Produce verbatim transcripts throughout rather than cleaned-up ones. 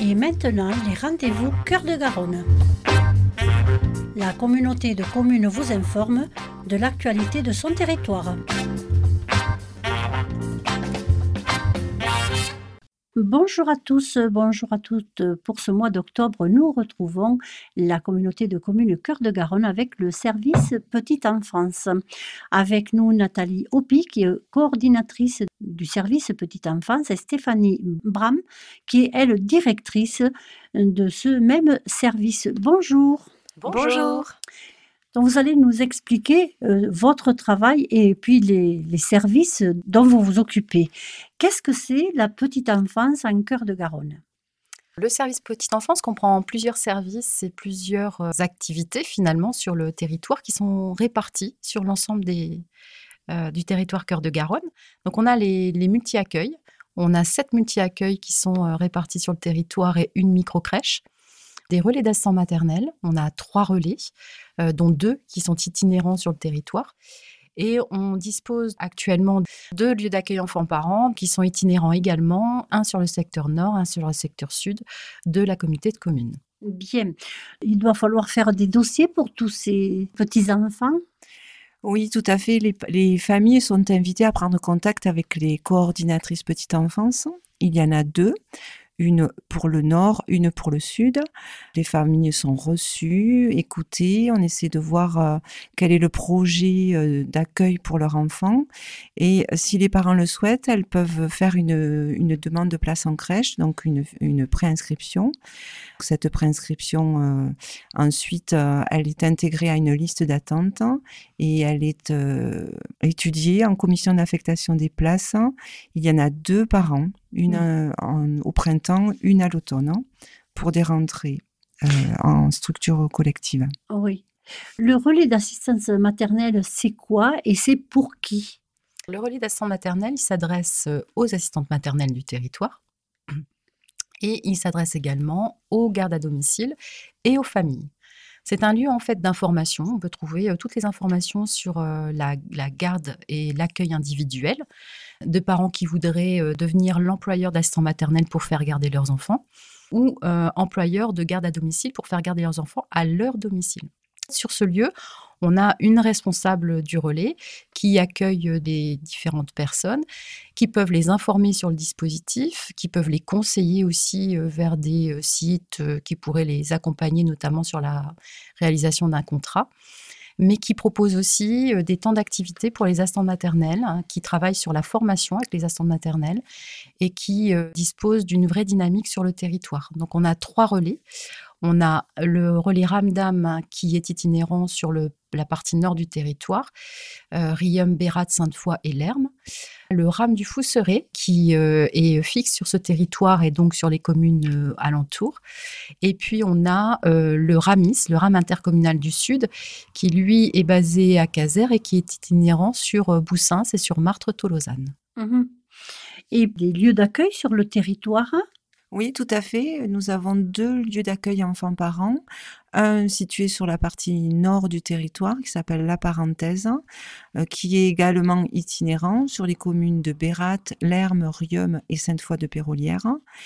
Et maintenant, les rendez-vous Cœur de Garonne. La communauté de communes vous informe de l'actualité de son territoire. Bonjour à tous, bonjour à toutes. Pour ce mois d'octobre, nous retrouvons la communauté de communes Cœur de Garonne avec le service Petite Enfance. Avec nous, Nathalie Hopi, qui est coordinatrice du service Petite Enfance, et Stéphanie Bram, qui est, elle, directrice de ce même service. Bonjour. Bonjour. Donc, vous allez nous expliquer euh, votre travail et puis les, les services dont vous vous occupez. Qu'est-ce que c'est la petite enfance en Cœur de Garonne ? Le service Petite Enfance comprend plusieurs services et plusieurs euh, activités finalement sur le territoire qui sont réparties sur l'ensemble des, euh, du territoire Cœur de Garonne. Donc on a les, les multi-accueils. On a sept multi-accueils qui sont euh, répartis sur le territoire et une micro-crèche. Des relais d'assistants maternels, on a trois relais, euh, dont deux qui sont itinérants sur le territoire. Et on dispose actuellement de deux lieux d'accueil enfants-parents qui sont itinérants également, un sur le secteur nord, un sur le secteur sud de la communauté de communes. Bien. Il doit falloir faire des dossiers pour tous ces petits-enfants ? Oui, tout à fait. Les, les familles sont invitées à prendre contact avec les coordinatrices petite enfance. Il y en a deux. Une pour le nord, une pour le sud. Les familles sont reçues, écoutées. On essaie de voir euh, quel est le projet euh, d'accueil pour leur enfant. Et si les parents le souhaitent, elles peuvent faire une, une demande de place en crèche, donc une, une préinscription. Cette préinscription, euh, ensuite, euh, elle est intégrée à une liste d'attente et elle est euh, étudiée en commission d'affectation des places. Il y en a deux par an. Une euh, en, au printemps, une à l'automne, hein, pour des rentrées euh, en structure collective. Oui. Le relais d'assistance maternelle, c'est quoi et c'est pour qui ? Le relais d'assistance maternelle, il s'adresse aux assistantes maternelles du territoire et il s'adresse également aux gardes à domicile et aux familles. C'est un lieu en fait d'information. On peut trouver euh, toutes les informations sur euh, la, la garde et l'accueil individuel de parents qui voudraient euh, devenir l'employeur d'assistants maternels pour faire garder leurs enfants ou euh, employeur de garde à domicile pour faire garder leurs enfants à leur domicile. Sur ce lieu, on a une responsable du relais qui accueille des différentes personnes, qui peuvent les informer sur le dispositif, qui peuvent les conseiller aussi vers des sites qui pourraient les accompagner, notamment sur la réalisation d'un contrat, mais qui propose aussi des temps d'activité pour les assistantes maternelles, hein, qui travaillent sur la formation avec les assistantes maternelles et qui euh, disposent d'une vraie dynamique sur le territoire. Donc on a trois relais. On a le relais Ramdam qui est itinérant sur le, la partie nord du territoire, euh, Riom, Bérat, Sainte-Foy et Lerme. Le Ram du Fousseret qui euh, est fixe sur ce territoire et donc sur les communes euh, alentours. Et puis on a euh, le Ramis, le Ram intercommunal du Sud, qui lui est basé à Caser et qui est itinérant sur euh, Boussins et sur Martre-Tolosane. Mmh. Et des lieux d'accueil sur le territoire ? Oui, tout à fait. Nous avons deux lieux d'accueil enfants-parents. Un situé sur la partie nord du territoire qui s'appelle La Parenthèse, euh, qui est également itinérant sur les communes de Bérat, Lerme, Riom et Sainte-Foy-de-Pérolière.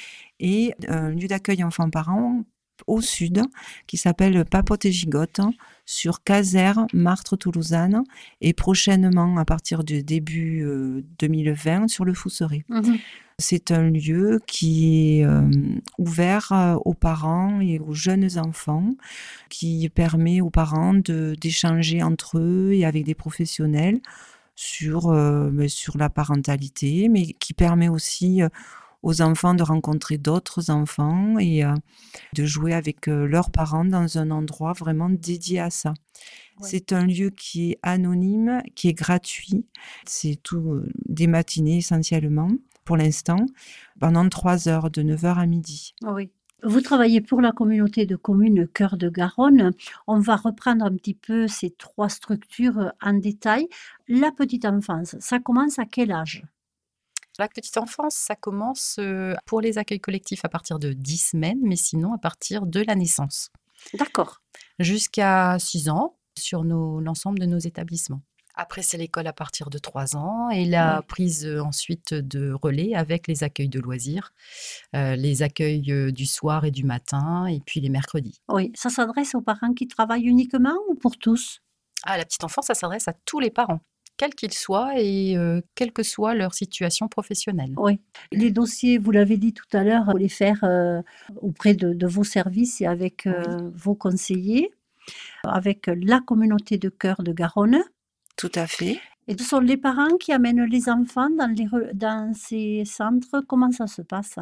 Et un lieu d'accueil enfants-parents au sud qui s'appelle Papote et Gigotte sur Caser, Martre-Tolosane et prochainement à partir du début euh, deux mille vingt sur le Fousseret. Mmh. C'est un lieu qui est euh, ouvert euh, aux parents et aux jeunes enfants, qui permet aux parents de, d'échanger entre eux et avec des professionnels sur, euh, sur la parentalité, mais qui permet aussi euh, aux enfants de rencontrer d'autres enfants et euh, de jouer avec euh, leurs parents dans un endroit vraiment dédié à ça. Ouais. C'est un lieu qui est anonyme, qui est gratuit. C'est tout euh, des matinées essentiellement, pour l'instant, pendant trois heures, de neuf heures à midi. Oui. Vous travaillez pour la communauté de communes Cœur de Garonne. On va reprendre un petit peu ces trois structures en détail. La petite enfance, ça commence à quel âge ? La petite enfance, ça commence pour les accueils collectifs à partir de dix semaines, mais sinon à partir de la naissance. D'accord. Jusqu'à six ans sur nos, l'ensemble de nos établissements. Après, c'est l'école à partir de trois ans et la Oui. prise euh, ensuite de relais avec les accueils de loisirs, euh, les accueils euh, du soir et du matin, et puis les mercredis. Oui, ça s'adresse aux parents qui travaillent uniquement ou pour tous? Ah, la petite enfance, ça s'adresse à tous les parents, quels qu'ils soient et euh, quelle que soit leur situation professionnelle. Oui. Les dossiers, vous l'avez dit tout à l'heure, vous les faire euh, auprès de, de vos services et avec Oui, euh, vos conseillers, avec la communauté de cœur de Garonne. tout à fait. Et ce sont les parents qui amènent les enfants dans, les, re- dans ces centres. Comment ça se passe?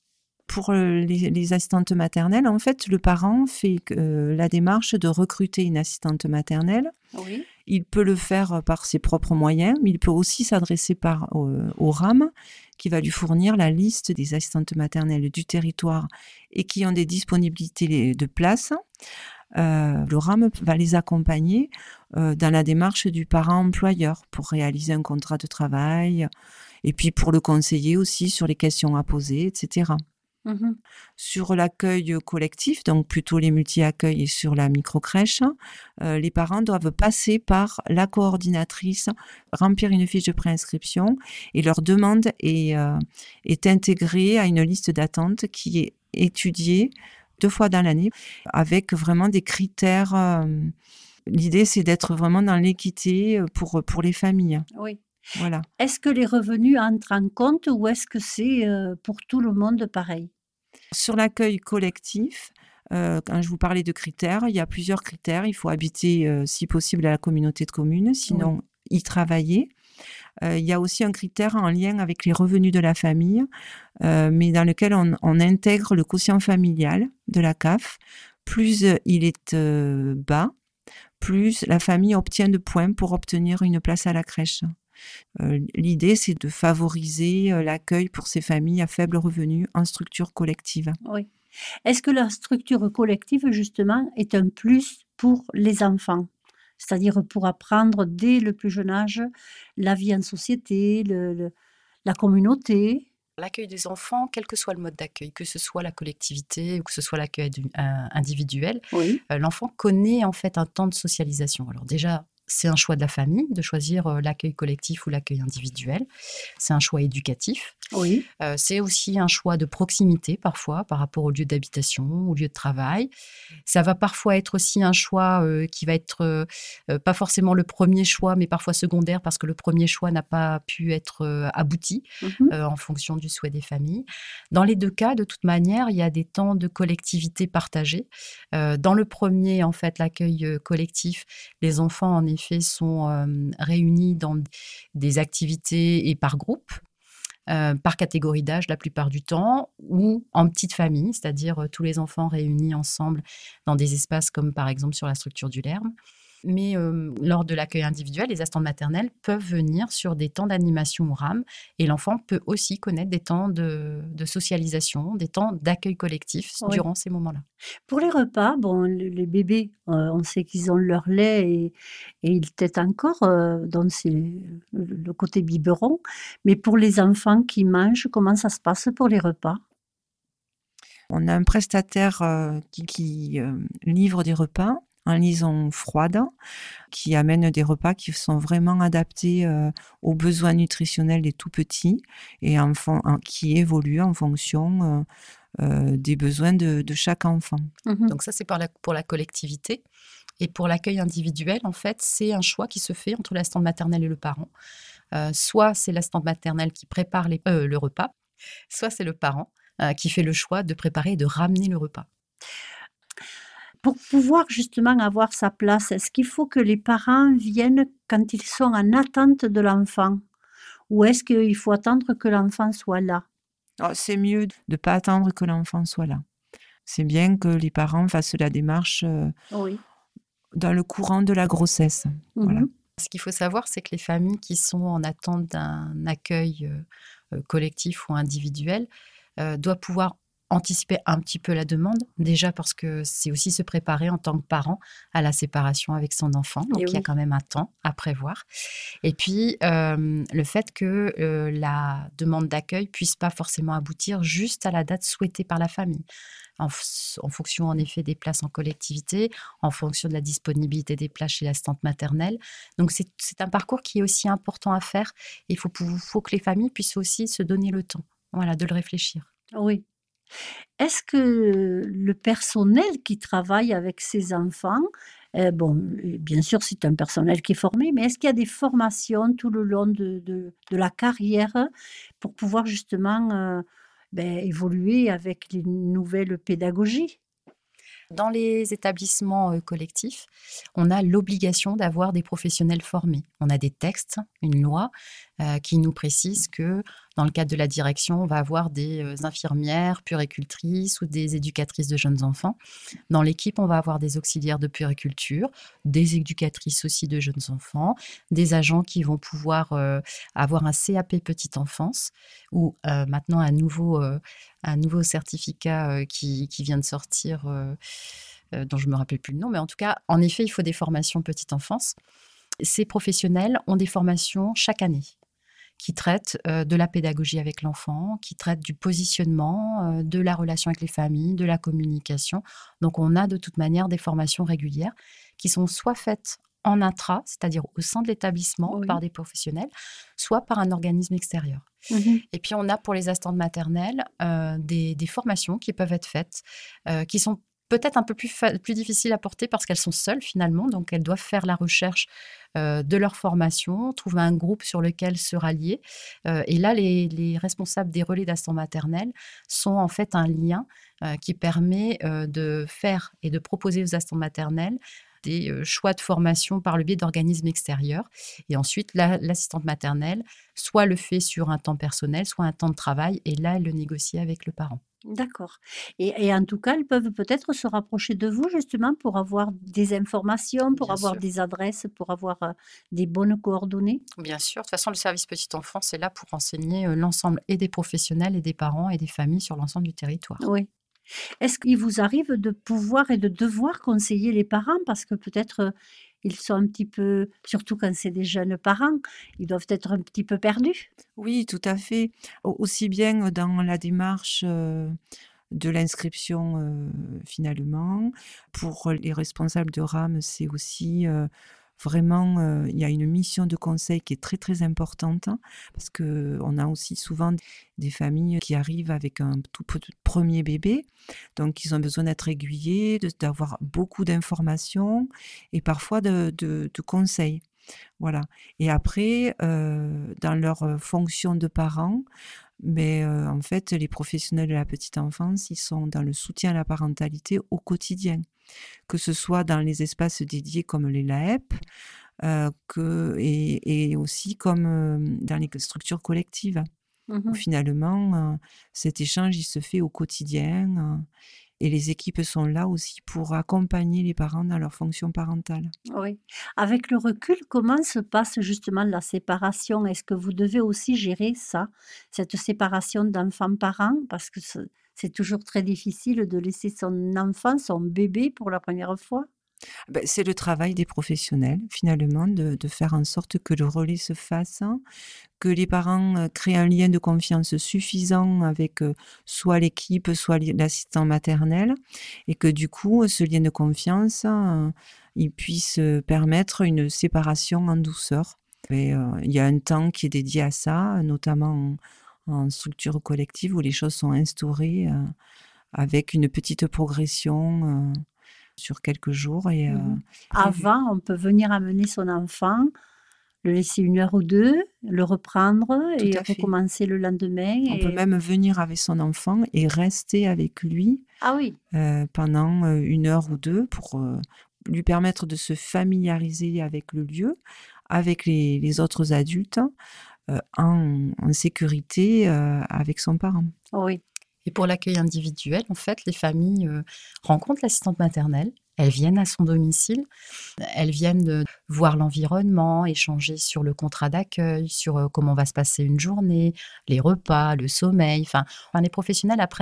Pour euh, les, les assistantes maternelles, en fait, le parent fait euh, la démarche de recruter une assistante maternelle. Oui. Il peut le faire par ses propres moyens, mais il peut aussi s'adresser par euh, au RAM, qui va lui fournir la liste des assistantes maternelles du territoire et qui ont des disponibilités de place. Euh, le RAM va les accompagner euh, dans la démarche du parent employeur pour réaliser un contrat de travail et puis pour le conseiller aussi sur les questions à poser, et cetera. Mhm. Sur l'accueil collectif, donc plutôt les multi-accueils et sur la microcrèche, euh, les parents doivent passer par la coordinatrice, remplir une fiche de préinscription et leur demande est, euh, est intégrée à une liste d'attente qui est étudiée deux fois dans l'année avec vraiment des critères. euh, L'idée, c'est d'être vraiment dans l'équité pour, pour les familles. Oui. Voilà. Est-ce que les revenus entrent en compte ou est-ce que c'est euh, pour tout le monde pareil? Sur l'accueil collectif, euh, quand je vous parlais de critères, il y a plusieurs critères. Il faut habiter, euh, si possible, à la communauté de communes, sinon y travailler. Euh, il y a aussi un critère en lien avec les revenus de la famille, euh, mais dans lequel on, on intègre le quotient familial de la C A F. Plus euh, il est euh, bas, plus la famille obtient de points pour obtenir une place à la crèche. Euh, L'idée, c'est de favoriser euh, l'accueil pour ces familles à faible revenu en structure collective. Oui. Est-ce que la structure collective, justement, est un plus pour les enfants? C'est-à-dire pour apprendre dès le plus jeune âge la vie en société, le, le- la communauté. L'accueil des enfants, quel que soit le mode d'accueil, que ce soit la collectivité ou que ce soit l'accueil du- euh, individuel, Oui. euh, l'enfant connaît en fait un temps de socialisation. Alors déjà, c'est un choix de la famille de choisir euh, l'accueil collectif ou l'accueil individuel. C'est un choix éducatif. Oui. Euh, c'est aussi un choix de proximité parfois par rapport au lieu d'habitation, au lieu de travail. Ça va parfois être aussi un choix euh, qui va être euh, euh, pas forcément le premier choix, mais parfois secondaire parce que le premier choix n'a pas pu être euh, abouti Mhm. euh, en fonction du souhait des familles. Dans les deux cas, de toute manière, il y a des temps de collectivité partagés. Euh, dans le premier, en fait, l'accueil euh, collectif, les enfants, en effet, sont euh, réunis dans des activités et par groupe. Euh, par catégorie d'âge la plupart du temps, ou en petite famille, c'est-à-dire euh, tous les enfants réunis ensemble dans des espaces comme par exemple sur la structure du Lerme. Mais euh, lors de l'accueil individuel, les assistantes maternelles peuvent venir sur des temps d'animation au RAM et l'enfant peut aussi connaître des temps de, de socialisation, des temps d'accueil collectif Oui. durant ces moments-là. Pour les repas, bon, le- les bébés, euh, on sait qu'ils ont leur lait et, et ils tètent encore, euh, donc c'est le, le côté biberon. Mais pour les enfants qui mangent, comment ça se passe pour les repas? On a un prestataire euh, qui, qui, euh, livre des repas en liaison froide, qui amène des repas qui sont vraiment adaptés euh, aux besoins nutritionnels des tout petits et en fon- en- qui évoluent en fonction euh, euh, des besoins de, de chaque enfant. Mhm. Donc ça, c'est par la- pour la collectivité. Et pour l'accueil individuel, en fait, c'est un choix qui se fait entre l'assistante maternelle et le parent. Euh, soit c'est l'assistante maternelle qui prépare les- euh, le repas, soit c'est le parent euh, qui fait le choix de préparer et de ramener le repas. Pour pouvoir justement avoir sa place, est-ce qu'il faut que les parents viennent quand ils sont en attente de l'enfant? Ou est-ce qu'il faut attendre que l'enfant soit là? Alors, c'est mieux de ne pas attendre que l'enfant soit là. C'est bien que les parents fassent la démarche euh, Oui. dans le courant de la grossesse. Voilà. Mhm. Ce qu'il faut savoir, c'est que les familles qui sont en attente d'un accueil euh, euh, collectif ou individuel euh, doivent pouvoir anticiper un petit peu la demande, déjà parce que c'est aussi se préparer en tant que parent à la séparation avec son enfant, donc Et il y a oui. quand même un temps à prévoir. Et puis, euh, le fait que euh, la demande d'accueil puisse pas forcément aboutir juste à la date souhaitée par la famille, en, f- en fonction en effet des places en collectivité, en fonction de la disponibilité des places chez l'assistante maternelle. Donc c'est c'est un parcours qui est aussi important à faire. Il faut, pou- faut que les familles puissent aussi se donner le temps, voilà, de le réfléchir. Oui. Est-ce que le personnel qui travaille avec ces enfants, heu, bon, heu, bien sûr, c'est un personnel qui est formé, mais est-ce qu'il y a des formations tout le long de de de la carrière pour pouvoir justement, heu, beh, évoluer avec les nouvelles pédagogies? Dans les établissements euh, collectifs, on a l'obligation d'avoir des professionnels formés. On a des textes, une loi euh, qui nous précise que dans le cadre de la direction, on va avoir des euh, infirmières, puéricultrices ou des éducatrices de jeunes enfants. Dans l'équipe, on va avoir des auxiliaires de puériculture, des éducatrices aussi de jeunes enfants, des agents qui vont pouvoir euh, avoir un C A P petite enfance ou euh, maintenant un nouveau, euh, un nouveau certificat euh, qui, qui vient de sortir, euh, euh, dont je ne me rappelle plus le nom, mais en tout cas, en effet, il faut des formations petite enfance. Ces professionnels ont des formations chaque année qui traitent euh, de la pédagogie avec l'enfant, qui traitent du positionnement, euh, de la relation avec les familles, de la communication. Donc, on a de toute manière des formations régulières qui sont soit faites en intra, c'est-à-dire au sein de l'établissement par Oui. des professionnels, soit par un organisme extérieur. Mmh. Et puis, on a pour les assistantes maternelles euh, des, des formations qui peuvent être faites, euh, qui sont peut-être un peu plus, fa- plus difficiles à porter parce qu'elles sont seules finalement, donc elles doivent faire la recherche euh, de leur formation, trouver un groupe sur lequel se rallier. Euh, et là, les, les responsables des relais d'assistants maternels sont en fait un lien euh, qui permet euh, de faire et de proposer aux assistants maternels des euh, choix de formation par le biais d'organismes extérieurs. Et ensuite, la- l'assistante maternelle soit le fait sur un temps personnel, soit un temps de travail, et là, elle le négocie avec le parent. D'accord, et et en tout cas, elles peuvent peut-être se rapprocher de vous justement pour avoir des informations, pour Bien avoir sûr. des adresses, pour avoir, heu, des bonnes coordonnées? Bien sûr, de toute façon, le service petite enfance est là pour renseigner euh, l'ensemble et des professionnels et des parents et des familles sur l'ensemble du territoire. Oui. Est-ce qu'il vous arrive de pouvoir et de devoir conseiller les parents? Parce que peut-être, heu, ils sont un petit peu, surtout quand c'est des jeunes parents, ils doivent être un petit peu perdus? Oui, tout à fait. Au aussi bien dans la démarche, heu, de l'inscription, heu, finalement. Pour les responsables de RAM, c'est aussi, heu, vraiment, heu, il y a une mission de conseil qui est très, très importante, hein, parce qu'on a aussi souvent des familles qui arrivent avec un tout petit premier bébé, donc ils ont besoin d'être aiguillés, de d'avoir beaucoup d'informations et parfois de de de conseils. Voilà, et après, heu, dans leur, heu, fonction de parents, mais heu, en fait, les professionnels de la petite enfance, ils sont dans le soutien à la parentalité au quotidien. Que ce soit dans les espaces dédiés comme les L A E P, heu, que et et aussi comme, hem, dans les structures collectives, où Mmh. finalement, heu, cet échange, il se fait au quotidien, heu, et les équipes sont là aussi pour accompagner les parents dans leur fonction parentale. Oui. Avec le recul, comment se passe justement la séparation? Est-ce que vous devez aussi gérer ça, cette séparation d'enfants-parents? Parce que ce c'est toujours très difficile de laisser son enfant, son bébé pour la première fois. Beh, c'est le travail des professionnels finalement de de faire en sorte que le relais se fasse, hein, que les parents, heu, créent un lien de confiance suffisant avec, heu, soit l'équipe, soit l'i l'assistant maternel, et que du coup, ce lien de confiance, heu, il puisse, heu, permettre une séparation en douceur. Et heu, il y a un temps qui est dédié à ça, notamment en en structure collective où les choses sont instaurées, heu, avec une petite progression, heu, sur quelques jours et heu, Mmh. prévue. Avant, on peut venir amener son enfant, le laisser une heure ou deux, le reprendre Tout et à fait. recommencer le lendemain On peut et même venir avec son enfant et rester avec lui, ah oui, heu, pendant, heu, une heure ou deux pour, heu, lui permettre de se familiariser avec le lieu, avec les les autres adultes, heu, en en sécurité, heu, avec son parent. oui. Et pour l'accueil individuel, en fait, les familles euh, rencontrent l'assistante maternelle. Elles viennent à son domicile, elles viennent de voir l'environnement, échanger sur le contrat d'accueil, sur euh, comment va se passer une journée, les repas, le sommeil. Enfin, enfin, les professionnels apprennent à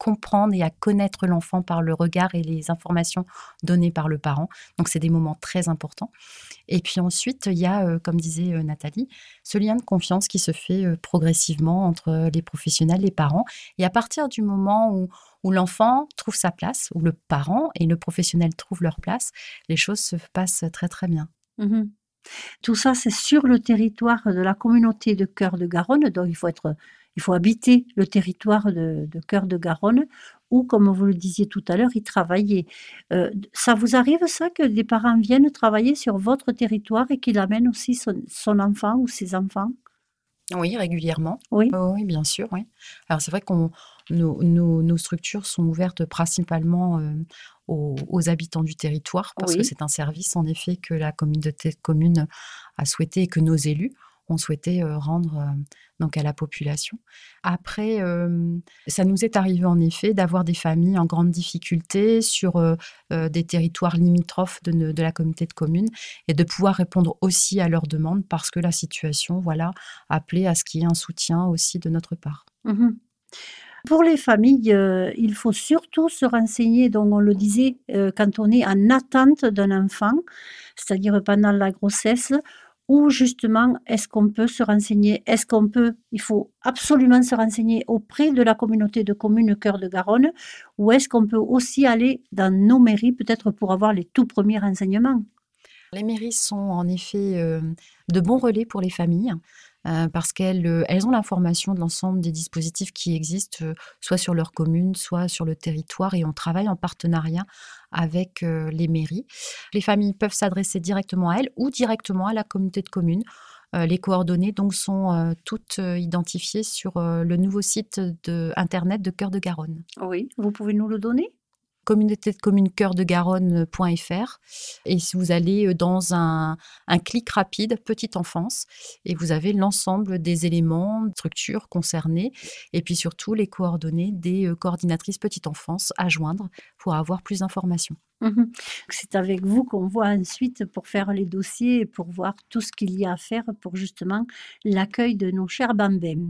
comprendre et à connaître l'enfant par le regard et les informations données par le parent. Donc, c'est des moments très importants. Et puis ensuite, il y a, euh, comme disait euh, Nathalie, ce lien de confiance qui se fait euh, progressivement entre les professionnels, les parents. Et à partir du moment où, où l'enfant trouve sa place, où le parent et le professionnel trouvent leur place, les choses se passent très, très bien. Mmh. Tout ça, c'est sur le territoire de la communauté de Cœur de Garonne, donc il faut être il faut habiter le territoire de de Cœur de Garonne ou comme vous le disiez tout à l'heure, y travailler. Heu, d ça vous arrive ça que des parents viennent travailler sur votre territoire et qu'il amène aussi son son enfant ou ses enfants? Oui, régulièrement. Oui? Oui, oui, bien sûr, oui. Alors c'est vrai qu'on nos nos nos structures sont ouvertes principalement, heu, aux aux habitants du territoire parce que Oui. c'est un service en effet que la communauté de communes a souhaité et que nos élus ont souhaité, heu, rendre, heu, donc à la population. Après, hem, ça nous est arrivé en effet d'avoir des familles en grande difficulté sur, heu heu, des territoires limitrophes de ne de la communauté de communes et de pouvoir répondre aussi à leurs demandes parce que la situation, voilà, appelait à ce qu'il y ait un soutien aussi de notre part. Mmh. Pour les familles, heu, il faut surtout se renseigner, donc on le disait, heu, quand on est en attente d'un enfant, c'est-à-dire pendant la grossesse ou justement est-ce qu'on peut se renseigner? Est-ce qu'on peut il faut absolument se renseigner auprès de la communauté de communes Cœur de Garonne ou est-ce qu'on peut aussi aller dans nos mairies peut-être pour avoir les tout premiers renseignements? Les mairies sont en effet, hem, de bons relais pour les familles, heu, parce qu'elles, heu, elles ont l'information de l'ensemble des dispositifs qui existent, heu, soit sur leur commune, soit sur le territoire et on travaille en partenariat avec, heu, les mairies. Les familles peuvent s'adresser directement à elles ou directement à la communauté de communes. Heu, les coordonnées donc sont, heu, toutes, heu, identifiées sur, heu, le nouveau site de internet de Cœur de Garonne. Oui, vous pouvez nous le donner? Communauté de communes cœur de garonne point f r et si vous allez, heu, dans un un clic rapide petite enfance et vous avez l'ensemble des éléments, structures concernées et puis surtout les coordonnées des, heu, coordinatrices petite enfance à joindre pour avoir plus d'informations. Mmh. C'est avec vous qu'on voit ensuite pour faire les dossiers et pour voir tout ce qu'il y a à faire pour justement l'accueil de nos chers bambins.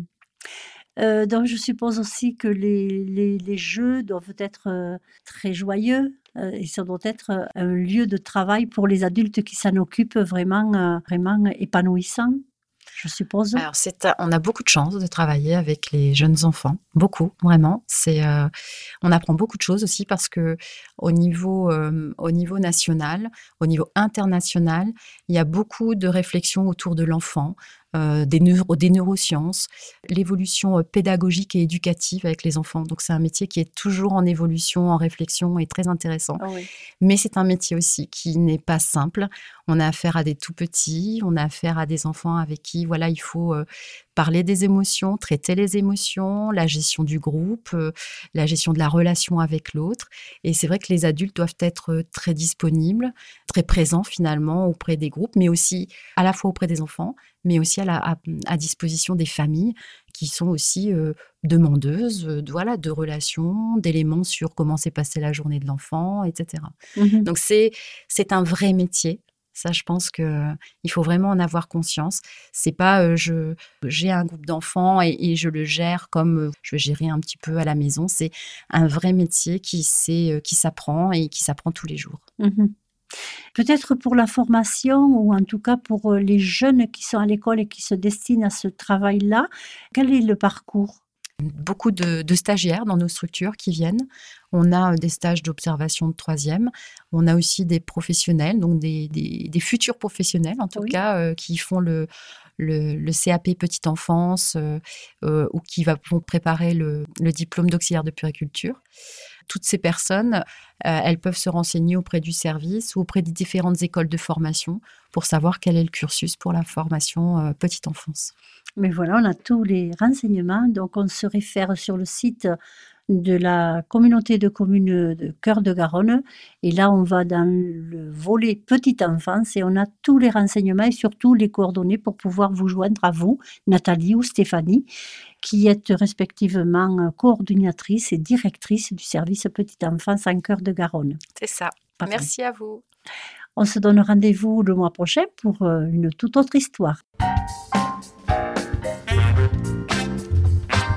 Heu, donc je suppose aussi que les les les jeux doivent être, heu, très joyeux, heu, et ça doit être, heu, un lieu de travail pour les adultes qui s'en occupent vraiment, heu, vraiment épanouissant, je suppose? Alors c'est un on a beaucoup de chance de travailler avec les jeunes enfants, beaucoup, vraiment. C'est, heu, on apprend beaucoup de choses aussi parce qu'au niveau, hem, au niveau national, au niveau international, il y a beaucoup de réflexions autour de l'enfant, heu, des neuro des neurosciences, l'évolution, heu, pédagogique et éducative avec les enfants. Donc c'est un métier qui est toujours en évolution, en réflexion et très intéressant. Oui. Mais c'est un métier aussi qui n'est pas simple. On a affaire à des tout petits, on a affaire à des enfants avec qui, voilà, il faut, heu, parler des émotions, traiter les émotions, la gestion du groupe, heu, la gestion de la relation avec l'autre et c'est vrai que les adultes doivent être, heu, très disponibles, très présents finalement auprès des groupes, mais aussi à la fois auprès des enfants, mais aussi à la à, mmh, à disposition des familles qui sont aussi, heu, demandeuses, heu, de voilà, de relations, d'éléments sur comment s'est passée la journée de l'enfant et cetera. Mmh. Donc c'est c'est un vrai métier. Ça, je pense qu'il faut vraiment en avoir conscience. C'est pas, heu, je j'ai un groupe d'enfants et et je le gère comme, heu, je vais gérer un petit peu à la maison. C'est un vrai métier qui s'est, heu, qui s'apprend et qui s'apprend tous les jours. Mmh. Peut-être pour la formation ou en tout cas pour, heu, les jeunes qui sont à l'école et qui se destinent à ce travail-là, quel est le parcours? Beaucoup de de stagiaires dans nos structures qui viennent. On a, heu, des stages d'observation de troisième. On a aussi des professionnels, donc des des des futurs professionnels en tout Oui. cas, heu, qui font le le le C A P petite enfance, heu heu, ou qui va vont préparer le le diplôme d'auxiliaire de puériculture. Toutes ces personnes, heu, elles peuvent se renseigner auprès du service ou auprès des différentes écoles de formation pour savoir quel est le cursus pour la formation, heu, petite enfance. Mais voilà, on a tous les renseignements, donc on se réfère sur le site de la communauté de communes de Cœur de Garonne et là, on va dans le volet petite enfance et on a tous les renseignements et surtout les coordonnées pour pouvoir vous joindre à vous, Nathalie ou Stéphanie, qui êtes respectivement, heu, coordinatrice et directrice du service petite enfance en Cœur de Garonne. C'est ça. Parfait. Merci à vous. On se donne rendez-vous le mois prochain pour, heu, une toute autre histoire. Et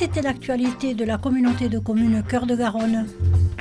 c'était l'actualité de la communauté de communes Cœur de Garonne.